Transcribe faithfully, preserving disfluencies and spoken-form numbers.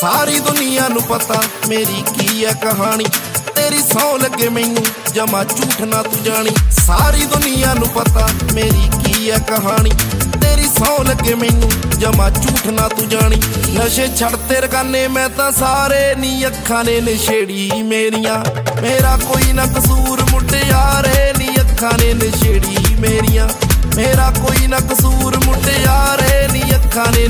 सारी दुनिया नू पता मेरी की है कहानी, तेरी सौ लगे मैनू जमा झूठ ना तू जानी। सारी दुनिया नू पता मेरी की है कहानी, तेरी सौ लगे मैनू जमा झूठ ना तू जानी। नशे छड़ते रगाने मैं तां सारे नी अखां ने नशेड़ी मेरियां, मेरा कोई ना कसूर मुटियारे नी अखां ने नशेड़ी मेरियां, मेरा कोई ना कसूर मुटियारे नी अखां ने